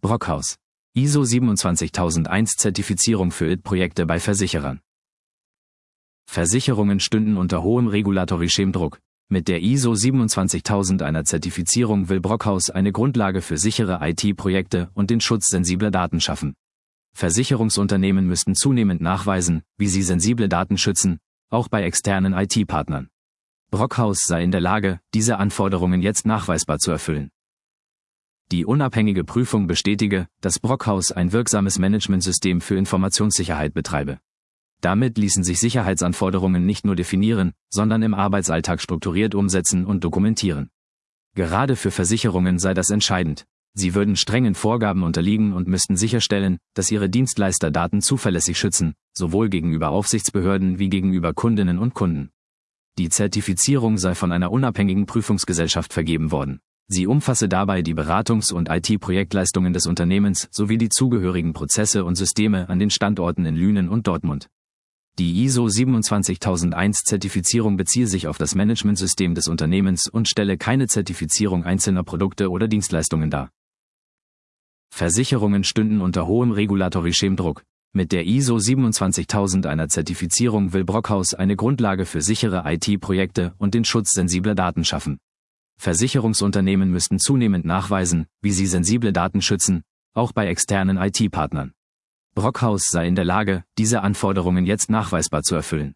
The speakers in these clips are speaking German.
Brockhaus. ISO 27001 Zertifizierung für IT-Projekte bei Versicherern. Versicherungen stünden unter hohem regulatorischem Druck. Mit der ISO 27001 Zertifizierung will Brockhaus eine Grundlage für sichere IT-Projekte und den Schutz sensibler Daten schaffen. Versicherungsunternehmen müssten zunehmend nachweisen, wie sie sensible Daten schützen, auch bei externen IT-Partnern. Brockhaus sei in der Lage, diese Anforderungen jetzt nachweisbar zu erfüllen. Die unabhängige Prüfung bestätige, dass Brockhaus ein wirksames Managementsystem für Informationssicherheit betreibe. Damit ließen sich Sicherheitsanforderungen nicht nur definieren, sondern im Arbeitsalltag strukturiert umsetzen und dokumentieren. Gerade für Versicherungen sei das entscheidend. Sie würden strengen Vorgaben unterliegen und müssten sicherstellen, dass ihre Dienstleister Daten zuverlässig schützen, sowohl gegenüber Aufsichtsbehörden wie gegenüber Kundinnen und Kunden. Die Zertifizierung sei von einer unabhängigen Prüfungsgesellschaft vergeben worden. Sie umfasse dabei die Beratungs- und IT-Projektleistungen des Unternehmens sowie die zugehörigen Prozesse und Systeme an den Standorten in Lünen und Dortmund. Die ISO 27001 Zertifizierung beziehe sich auf das Managementsystem des Unternehmens und stelle keine Zertifizierung einzelner Produkte oder Dienstleistungen dar. Versicherungen stünden unter hohem regulatorischem Druck. Mit der ISO 27001 Zertifizierung will Brockhaus eine Grundlage für sichere IT-Projekte und den Schutz sensibler Daten schaffen. Versicherungsunternehmen müssten zunehmend nachweisen, wie sie sensible Daten schützen, auch bei externen IT-Partnern. Brockhaus sei in der Lage, diese Anforderungen jetzt nachweisbar zu erfüllen.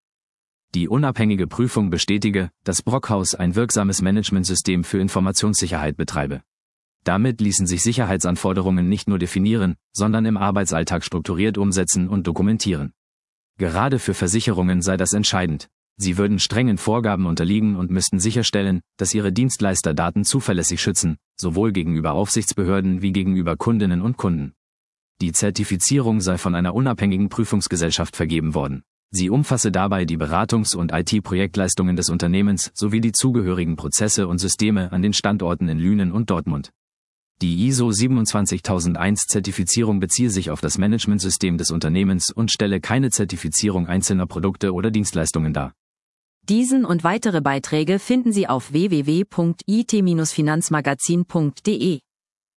Die unabhängige Prüfung bestätige, dass Brockhaus ein wirksames Managementsystem für Informationssicherheit betreibe. Damit ließen sich Sicherheitsanforderungen nicht nur definieren, sondern im Arbeitsalltag strukturiert umsetzen und dokumentieren. Gerade für Versicherungen sei das entscheidend. Sie würden strengen Vorgaben unterliegen und müssten sicherstellen, dass ihre Dienstleister Daten zuverlässig schützen, sowohl gegenüber Aufsichtsbehörden wie gegenüber Kundinnen und Kunden. Die Zertifizierung sei von einer unabhängigen Prüfungsgesellschaft vergeben worden. Sie umfasse dabei die Beratungs- und IT-Projektleistungen des Unternehmens sowie die zugehörigen Prozesse und Systeme an den Standorten in Lünen und Dortmund. Die ISO 27001 Zertifizierung beziehe sich auf das Managementsystem des Unternehmens und stelle keine Zertifizierung einzelner Produkte oder Dienstleistungen dar. Diesen und weitere Beiträge finden Sie auf www.it-finanzmagazin.de.